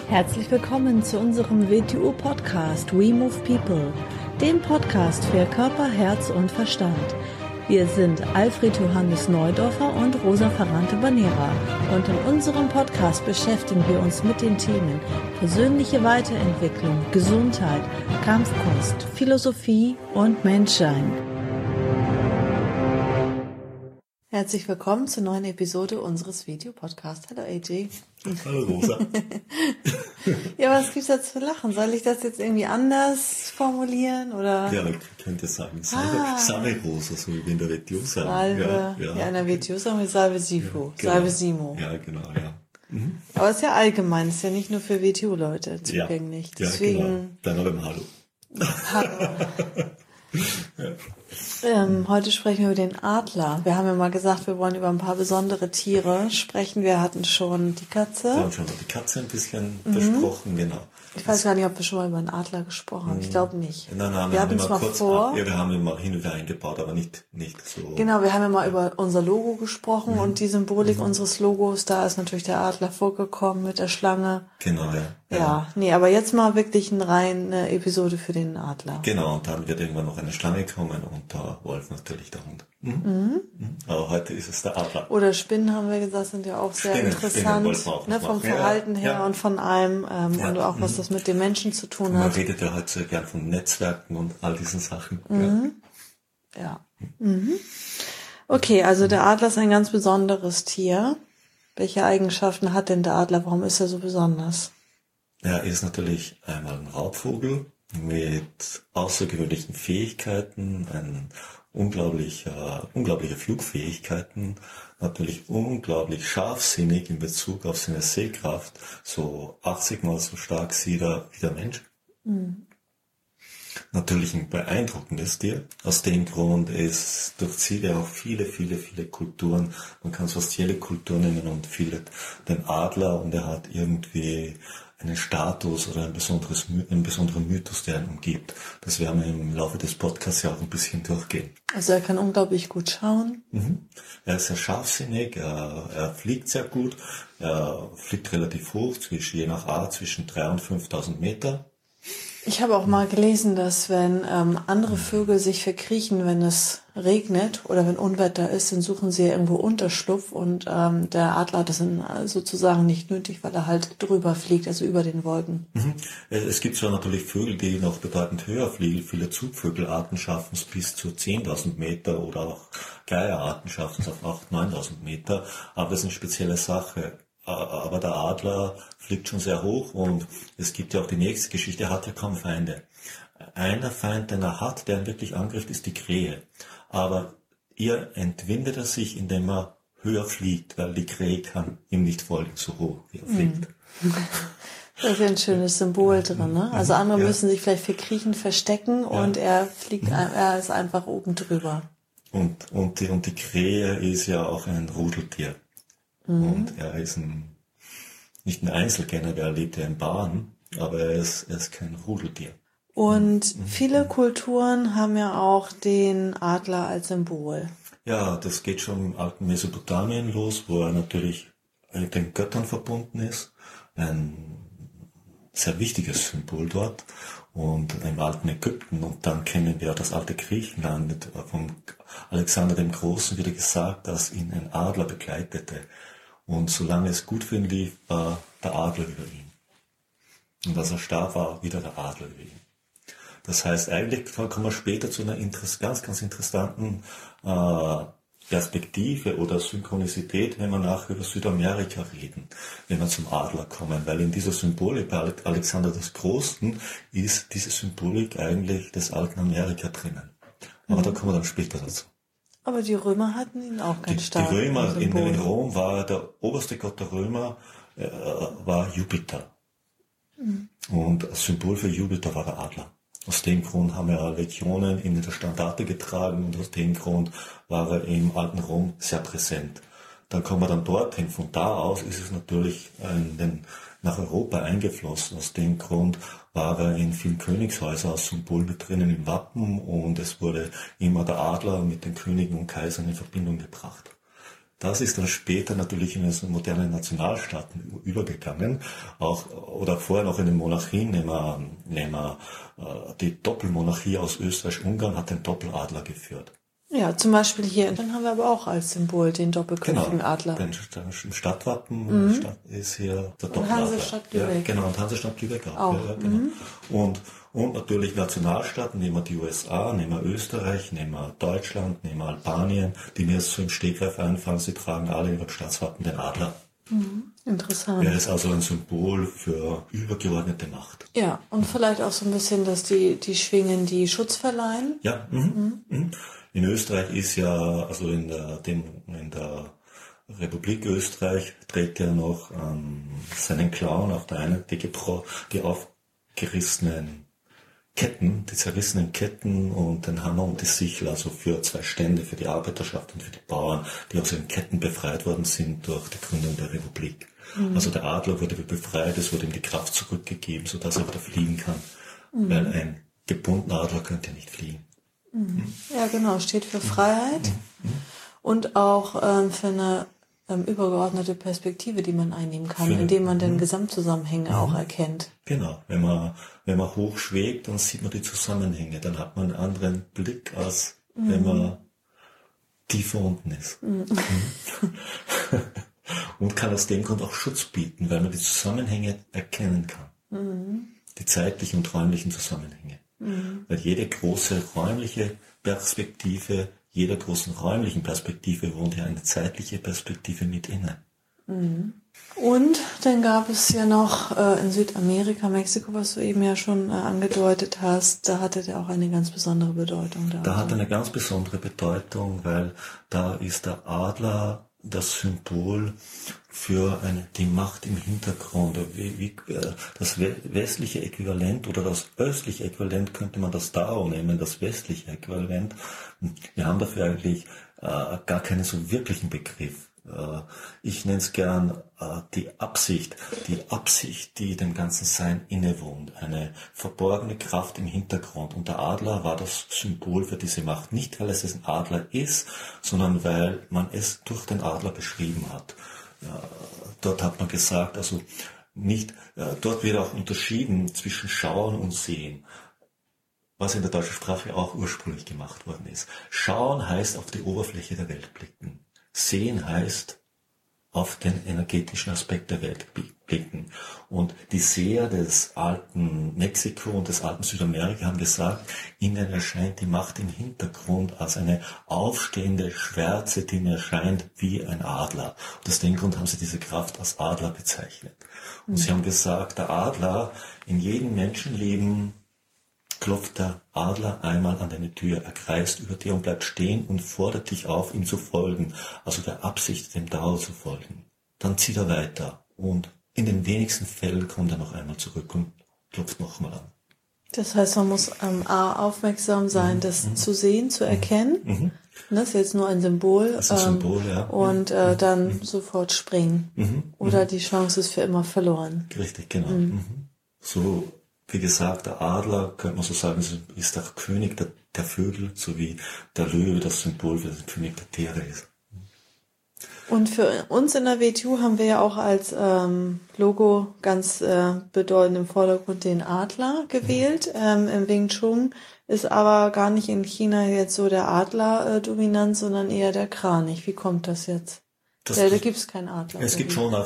Herzlich willkommen zu unserem WTU-Podcast We Move People, dem Podcast für Körper, Herz und Verstand. Wir sind Alfred Johannes Neudorfer und Rosa Ferrante-Banera und in unserem Podcast beschäftigen wir uns mit den Themen persönliche Weiterentwicklung, Gesundheit, Kampfkunst, Philosophie und Menschsein. Herzlich willkommen zur neuen Episode unseres Videopodcasts. Hallo AJ. Hallo Rosa. Ja, was gibt's da zu lachen? Soll ich das jetzt irgendwie anders formulieren? Oder? Ja, man könnte sagen, Salve Rosa, so wie wir in der WTO sagen. Salve, ja, in der WTO sagen wir Salve Sifo, genau. Salve Simo. Ja, genau, ja. Mhm. Aber es ist ja allgemein, es ist ja nicht nur für WTO-Leute zugänglich. Ja, deswegen, genau. Dann aber im Hallo. Hallo. Heute sprechen wir über den Adler. Wir haben ja mal gesagt, wir wollen über ein paar besondere Tiere sprechen. Wir hatten schon die Katze. Wir haben schon die Katze ein bisschen besprochen, genau. Ich weiß gar nicht, ob wir schon mal über einen Adler gesprochen haben. Ich glaube nicht. Nein, wir hatten es mal vor. Ja, wir haben ihn mal hin und wieder eingebaut, aber nicht so. Genau, wir haben ja mal über unser Logo gesprochen und die Symbolik unseres Logos. Da ist natürlich der Adler vorgekommen mit der Schlange. Genau, ja. Ja, nee, aber jetzt mal wirklich eine reine Episode für den Adler. Genau, und dann wird irgendwann noch eine Schlange kommen und der Wolf natürlich der Hund. Aber heute ist es der Adler. Oder Spinnen, haben wir gesagt, sind ja auch sehr interessant, ne, vom Verhalten her und von allem und auch was das mit den Menschen zu tun hat. Man redet ja heute so gern von Netzwerken und all diesen Sachen. Ja. Okay, also der Adler ist ein ganz besonderes Tier. Welche Eigenschaften hat denn der Adler? Warum ist er so besonders? Er ist natürlich einmal ein Raubvogel mit außergewöhnlichen Fähigkeiten, ein unglaubliche Flugfähigkeiten, natürlich unglaublich scharfsinnig in Bezug auf seine Sehkraft, so 80-mal so stark wie der Mensch. Natürlich ein beeindruckendes Tier. Aus dem Grund durchzieht er auch viele Kulturen. Man kann fast jede Kultur nennen und den Adler, und er hat irgendwie einen Status oder einen besonderen Mythos, der ihn umgibt. Das werden wir im Laufe des Podcasts ja auch ein bisschen durchgehen. Also er kann unglaublich gut schauen. Er ist sehr scharfsinnig, er fliegt sehr gut, er fliegt relativ hoch, je nach Art zwischen 3.000 und 5.000 Meter. Ich habe auch mal gelesen, dass wenn andere Vögel sich verkriechen, wenn es regnet oder wenn Unwetter ist, dann suchen sie irgendwo Unterschlupf und der Adler hat das dann sozusagen nicht nötig, weil er halt drüber fliegt, also über den Wolken. Es gibt zwar natürlich Vögel, die noch bedeutend höher fliegen. Viele Zugvögelarten schaffen es bis zu 10.000 Meter oder auch Geierarten schaffen es auf 8.000, 9.000 Meter, aber das ist eine spezielle Sache. Aber der Adler fliegt schon sehr hoch und es gibt ja auch die nächste Geschichte, er hat ja kaum Feinde. Einer Feind, den er hat, der ihn wirklich angreift, ist die Krähe. Aber ihr entwindet er sich, indem er höher fliegt, weil die Krähe kann ihm nicht folgen, so hoch wie er fliegt. Da ist ja ein schönes Symbol drin, ne? Also andere müssen sich vielleicht verkriechen, verstecken und er fliegt, er ist einfach oben drüber. Und die Krähe ist ja auch ein Rudeltier. Und er ist nicht ein Einzelgänger, er lebt ja in Bahnen, aber er ist kein Rudeltier. Und viele Kulturen haben ja auch den Adler als Symbol. Ja, das geht schon im alten Mesopotamien los, wo er natürlich mit den Göttern verbunden ist. Ein sehr wichtiges Symbol dort. Und im alten Ägypten, und dann kennen wir das alte Griechenland, von Alexander dem Großen wieder gesagt, dass ihn ein Adler begleitete. Und solange es gut für ihn lief, war der Adler über ihn. Und als er starb, war wieder der Adler über ihn. Das heißt, eigentlich kommen wir später zu einer ganz interessanten Perspektive oder Synchronizität, wenn wir nachher über Südamerika reden, wenn wir zum Adler kommen. Weil in dieser Symbolik bei Alexander des Großen ist diese Symbolik eigentlich des alten Amerika drinnen. Aber da kommen wir dann später dazu. Aber die Römer hatten ihn auch ganz stark. Die Römer in Rom war der oberste Gott der Römer, war Jupiter. Und das Symbol für Jupiter war der Adler. Aus dem Grund haben ja Legionen ihn in der Standarte getragen und aus dem Grund war er im alten Rom sehr präsent. Dann kommen wir dann dorthin. Von da aus ist es natürlich nach Europa eingeflossen. Aus dem Grund war er in vielen Königshäusern als Symbol mit drinnen im Wappen und es wurde immer der Adler mit den Königen und Kaisern in Verbindung gebracht. das ist dann später natürlich in so moderne Nationalstaaten übergegangen. Auch, oder vorher noch in den Monarchien, nehmen wir die Doppelmonarchie aus Österreich-Ungarn hat den Doppeladler geführt. Ja, zum Beispiel hier. Dann haben wir aber auch als Symbol den doppelköpfigen Adler. Im Stadtwappen ist hier der Doppeladler. Und Hansestadt Lübeck. Ja, genau, und Hansestadt Lübeck auch. Ja, genau. Und natürlich Nationalstaaten, nehmen wir die USA, nehmen wir Österreich, nehmen wir Deutschland, nehmen wir Albanien, die mir so im Stegreif einfallen, sie tragen alle in ihrem Staatswappen den Adler. Interessant. Er ist also ein Symbol für übergeordnete Macht. Ja, und vielleicht auch so ein bisschen, dass die schwingen, die Schutz verleihen. Ja, in Österreich ist ja, also in der Republik Österreich trägt er noch seinen Clown auf der einen die aufgerissenen Ketten, die zerrissenen Ketten und den Hammer und die Sichel, also für 2 Stände, für die Arbeiterschaft und für die Bauern, die aus ihren Ketten befreit worden sind durch die Gründung der Republik. Also der Adler wurde befreit, es wurde ihm die Kraft zurückgegeben, sodass er wieder fliegen kann. Weil ein gebundener Adler könnte nicht fliegen. Ja, genau, steht für Freiheit und auch für eine übergeordnete Perspektive, die man einnehmen kann, indem man den Gesamtzusammenhänge auch erkennt. Genau, wenn man hoch schwebt, dann sieht man die Zusammenhänge, dann hat man einen anderen Blick, als wenn man tiefer unten ist. Und kann aus dem Grund auch Schutz bieten, weil man die Zusammenhänge erkennen kann. Die zeitlichen und räumlichen Zusammenhänge. Weil jede große räumliche Perspektive, jeder großen räumlichen Perspektive wohnt ja eine zeitliche Perspektive mit inne. Und dann gab es ja noch in Südamerika, Mexiko, was du eben ja schon angedeutet hast, da hatte der auch eine ganz besondere Bedeutung. Da hat eine ganz besondere Bedeutung, weil da ist der Adler das Symbol für die Macht im Hintergrund. Das westliche Äquivalent oder das östliche Äquivalent könnte man das Dao nehmen, das westliche Äquivalent. Wir haben dafür eigentlich gar keinen so wirklichen Begriff. Ich nenne es gern die Absicht, die dem ganzen Sein innewohnt, eine verborgene Kraft im Hintergrund. Und der Adler war das Symbol für diese Macht, nicht weil es ein Adler ist, sondern weil man es durch den Adler beschrieben hat. Dort hat man gesagt, also nicht, dort wird auch unterschieden zwischen Schauen und Sehen, was in der deutschen Sprache auch ursprünglich gemacht worden ist. Schauen heißt auf die Oberfläche der Welt blicken. Sehen heißt auf den energetischen Aspekt der Welt blicken. Und die Seher des alten Mexiko und des alten Südamerika haben gesagt, ihnen erscheint die Macht im Hintergrund als eine aufstehende Schwärze, die mir erscheint wie ein Adler. Und aus dem Grund haben sie diese Kraft als Adler bezeichnet. Und sie haben gesagt, der Adler in jedem Menschenleben klopft der Adler einmal an deine Tür, er kreist über dir und bleibt stehen und fordert dich auf, ihm zu folgen, also der Absicht, dem Dao zu folgen. Dann zieht er weiter und in den wenigsten Fällen kommt er noch einmal zurück und klopft nochmal an. Das heißt, man muss aufmerksam sein, das zu sehen, zu erkennen. Das ist jetzt nur ein Symbol. Das ist ein Symbol, ja. Und dann sofort springen. Oder die Chance ist für immer verloren. Richtig, genau. So, wie gesagt, der Adler, könnte man so sagen, ist der König der Vögel, so wie der Löwe das Symbol für den König der Tiere ist. Und für uns in der WTU haben wir ja auch als Logo ganz bedeutend im Vordergrund den Adler gewählt. Im Wing Chun ist aber gar nicht in China jetzt so der Adler dominant, sondern eher der Kranich. Wie kommt das jetzt? Da gibt es keinen Adler. Es gibt schon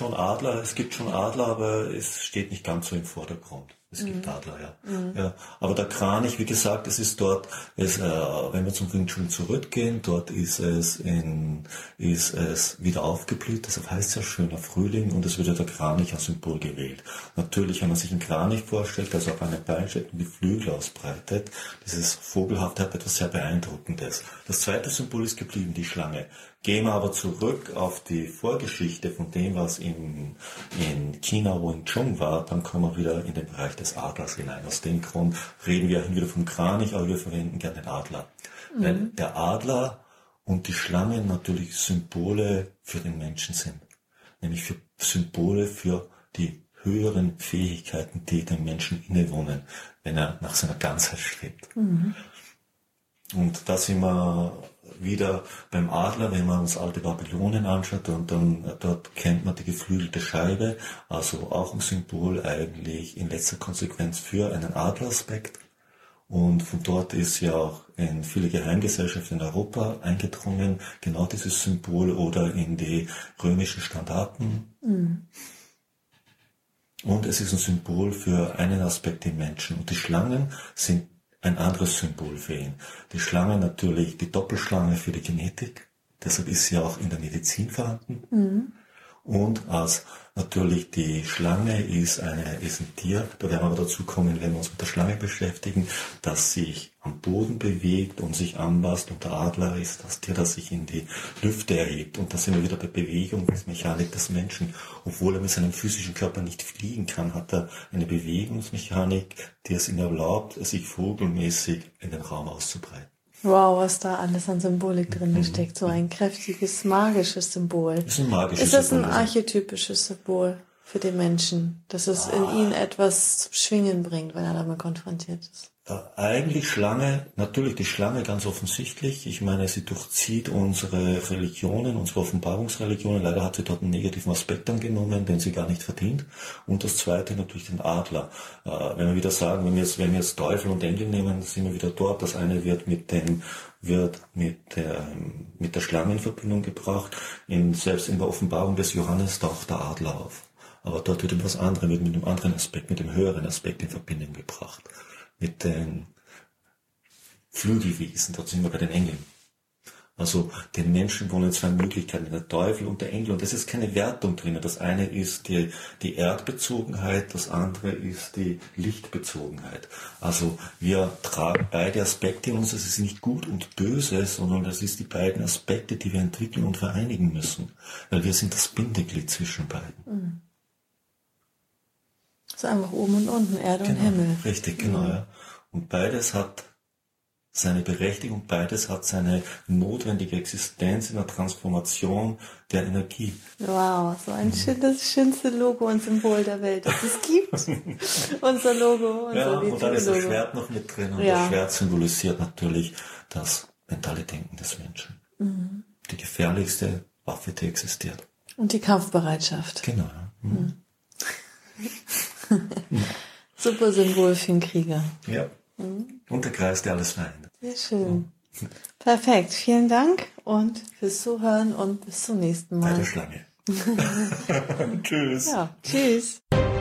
Adler, aber es steht nicht ganz so im Vordergrund. Es gibt Adler, ja. Aber der Kranich, wie gesagt, es ist dort, wenn wir zum Wing Chun zurückgehen, dort ist es wieder aufgeblüht, deshalb heißt es ja schöner Frühling und es wird ja der Kranich als Symbol gewählt. Natürlich, wenn man sich einen Kranich vorstellt, der so auf einem Bein steht und die Flügel ausbreitet, dieses Vogelhafte hat etwas sehr Beeindruckendes. Das zweite Symbol ist geblieben, die Schlange. Gehen wir aber zurück auf die Vorgeschichte von dem, was in China Wing Chun war, dann kommen wir wieder in den Bereich des Adlers hinein. Aus dem Grund reden wir wieder vom Kranich, aber wir verwenden gerne den Adler. Weil der Adler und die Schlange natürlich Symbole für den Menschen sind. Nämlich für Symbole für die höheren Fähigkeiten, die dem Menschen innewohnen, wenn er nach seiner Ganzheit strebt. Und da sind wir wieder beim Adler, wenn man uns alte Babylonien anschaut, und dann dort kennt man die geflügelte Scheibe, also auch ein Symbol eigentlich in letzter Konsequenz für einen Adleraspekt. Und von dort ist ja auch in viele Geheimgesellschaften in Europa eingedrungen, genau dieses Symbol, oder in die römischen Standarten. Mhm. Und es ist ein Symbol für einen Aspekt im Menschen. Und die Schlangen sind ein anderes Symbol für ihn. Die Schlange natürlich, die Doppelschlange für die Genetik, deshalb ist sie auch in der Medizin vorhanden. Mhm. Und als natürlich die Schlange ist ein Tier, da werden wir aber dazu kommen, wenn wir uns mit der Schlange beschäftigen, dass sich am Boden bewegt und sich anpasst, und der Adler ist das Tier, das sich in die Lüfte erhebt. Und da sind wir wieder bei Bewegungsmechanik des Menschen. Obwohl er mit seinem physischen Körper nicht fliegen kann, hat er eine Bewegungsmechanik, die es ihm erlaubt, sich vogelmäßig in den Raum auszubreiten. Wow, was da alles an Symbolik drin steckt. So ein kräftiges, magisches Symbol. Das ist ein magisches Ist das Symbol. ein archetypisches Symbol für den Menschen, dass es in ihn etwas zum Schwingen bringt, wenn er damit konfrontiert ist? Eigentlich Schlange, natürlich die Schlange ganz offensichtlich. Ich meine, sie durchzieht unsere Religionen, unsere Offenbarungsreligionen. Leider hat sie dort einen negativen Aspekt angenommen, den sie gar nicht verdient. Und das zweite natürlich den Adler. Wenn wir wieder sagen, wenn wir jetzt Teufel und Engel nehmen, dann sind wir wieder dort. Das eine wird mit der Schlange in Verbindung gebracht. Selbst in der Offenbarung des Johannes taucht der Adler auf. Aber dort wird etwas anderes, wird mit einem anderen Aspekt, mit dem höheren Aspekt in Verbindung gebracht. Mit den Flügelwesen, dort sind wir bei den Engeln. Also den Menschen wohnen zwei Möglichkeiten, der Teufel und der Engel, und das ist keine Wertung drin. Das eine ist die Erdbezogenheit, das andere ist die Lichtbezogenheit. Also wir tragen beide Aspekte in uns, das ist nicht gut und böse, sondern das ist die beiden Aspekte, die wir entwickeln und vereinigen müssen, weil wir sind das Bindeglied zwischen beiden. Mhm. Das ist einfach oben und unten, Erde und Himmel. Richtig, genau, ja. Und beides hat seine Berechtigung, beides hat seine notwendige Existenz in der Transformation der Energie. Wow, so das schönste Logo und Symbol der Welt, das es gibt. Unser Logo, unser und dann ist das Schwert noch mit drin, und das Schwert symbolisiert natürlich das mentale Denken des Menschen. Mhm. Die gefährlichste Waffe, die existiert. Und die Kampfbereitschaft. Genau. Mhm. Super Symbol für einen Krieger. Ja. Und der Kreis, der alles vereint. Sehr schön. Perfekt. Vielen Dank und fürs Zuhören und bis zum nächsten Mal. Bei der Schlange. Tschüss. Ja, tschüss.